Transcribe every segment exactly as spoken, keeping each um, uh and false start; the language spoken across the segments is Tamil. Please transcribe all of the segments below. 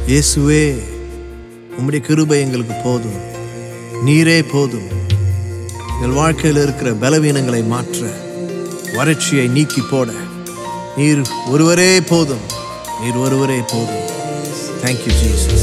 இயேசுவே, உம்முடைய கிருபை எங்களுக்கு போதும். நீரே போதும். எங்கள் வாழ்க்கையில் இருக்கிற பலவீனங்களை மாற்ற, வறட்சியை நீக்கி போட நீர் ஒருவரே போதும். நீர் ஒருவரே போதும். Thank you, Jesus.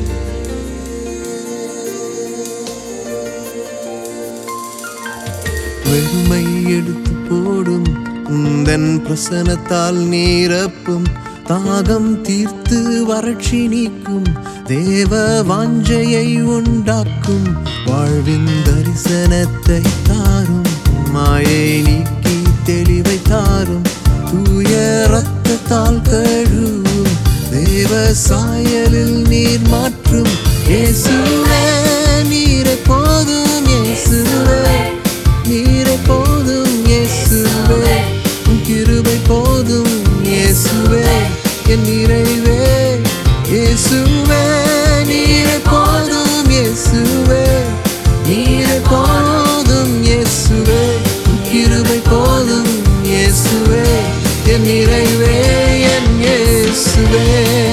வெறுமை எடுத்து போடும் உந்தன் பிரசனத்தால் நீரப்பும், தாகம் தீர்த்து வறட்சி நீக்கும், தேவ வாஞ்சையை உண்டாக்கும், வாழ்வின் தரிசனத்தை தாரும், மாயை நீக்கி தெளிவை தாரும், தூய ரத்தத்தால் கழுவும், தேவ சாயலில் நீர் மாற்றும். இயேசுவே, நீரே போதும். இயேசுவே, நீரே போதும். இயேசுவே, உம் கிருபை போதும். இயேசுவே, என் நிறைவே. இயேசுவே, நீரே போதும். இயேசுவே, நீரே போதும். இயேசுவே, உம் கிருபை போதும். இயேசுவே, என் நிறைவே. என் இயேசுவே,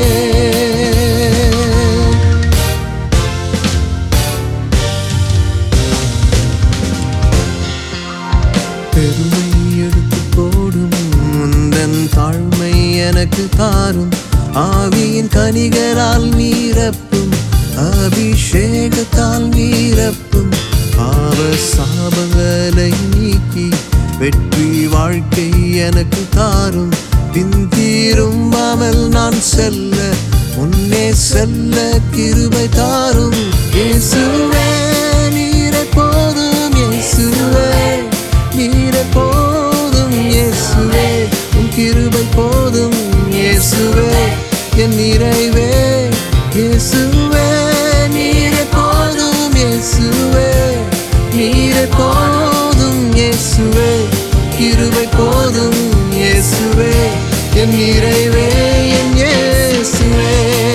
பெருமை எடுத்து போடும் உந்தன் தாழ்மை எனக்கு தாரும், ஆவியின் கனிகளால் நீரப்பும், அபிஷேகத்தால் நீரப்பும், பாவ சாபங்களை நீக்கி வெற்றி வாழ்க்கை எனக்கு தாரும், பின்தீரும்பாமல் நான் செல்ல, முன்னே செல்ல கிருபை தாரும். இயேசுவே, நீரே போதும். இயேசுவே, நீரே போதும். இயேசுவே, உம் கிருபை போதும். இயேசுவே, என் நிறைவே. இயேசுவே, நீரே போதும். இயேசுவே, நீரே போதும். இயேசுவே, கிருபை போதும். இயேசுவே, என் நிறைவே. என் இயேசுவே,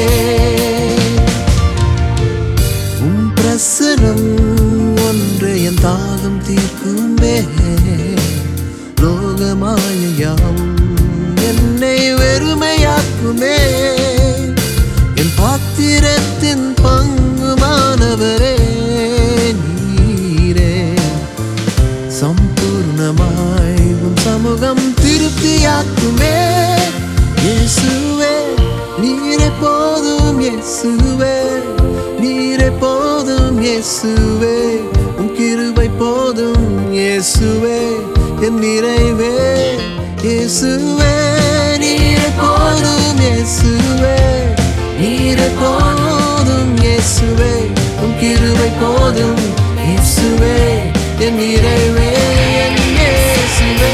உம் பிரசனம் ஒன்றே என் தாகம் தீர்க்குமே, லோகமாயாவும் என்னை வெறுமையாக்குமே, என் பாத்திரத்தின் பங்குமானவரே நீரே, சம்பூர்ணமாய் உம் சமூகம் திருப்தியாக்குமே. இயேசுவே, நீரே போதும். இயேசுவே, நீரே போதும். இயேசுவே, உம் கிருபை போதும். இயேசுவே, என் நிறைவே. இயேசுவே, நீரே போதும். இயேசுவே, நீரே போதும். இயேசுவே, உம் கிருபை போதும். இயேசுவே, என் நிறைவே. என் இயேசுவே,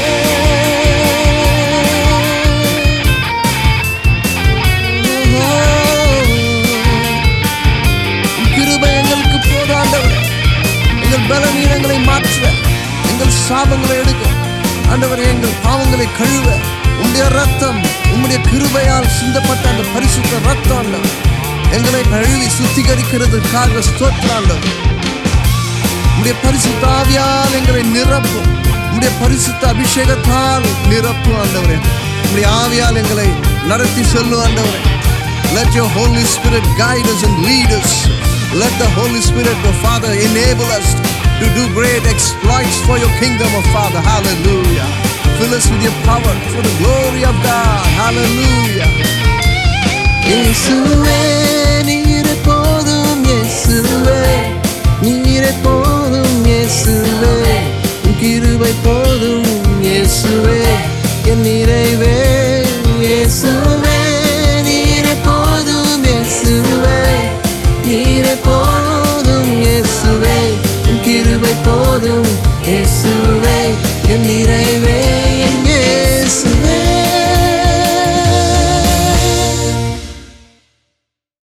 கிருபை எங்களுக்கு போதாண்டவர். எங்கள் பலவீனங்களை மாற்ற, எங்கள் சாபங்களை எடுக்க, ஆண்டவரே எங்கள் பாவங்களை கழுவ, உம்முடைய ரத்தம், உம்முடைய கிருபையால் சிந்தப்பட்ட அந்த பரிசுத்த ரத்தம் ஆண்டவர் எங்களை கழுவி சுத்திகரிக்கிறதுக்காக ஸ்தோத்திரம் ஆண்டவர். உம்முடைய பரிசுத்த ஆவியால் எங்களை நிரப்பும், உம்முடைய பரிசுத்த அபிஷேகத்தால் நிரப்பும் ஆண்டவரே. உம்முடைய ஆவியால் எங்களை நடத்தி செல்லும் ஆண்டவரே. Let your Holy Spirit guide us and lead us. Let the Holy Spirit, oh Father, enable us to do great exploits for your kingdom, oh Father. Hallelujah. Fill us with your power for the glory of God. Hallelujah. இயேசுவே, நீரே போதும். இயேசுவே, நீரே போதும். இயேசுவே, உம் கிருபை போதும். இயேசுவே, என் நிறைவே. இயேசுவே, நீரே போதும். இயேசுவே, நீரே போதும். இயேசுவே, உம் கிருபை போதும். இயேசுவே, என் நிறைவே.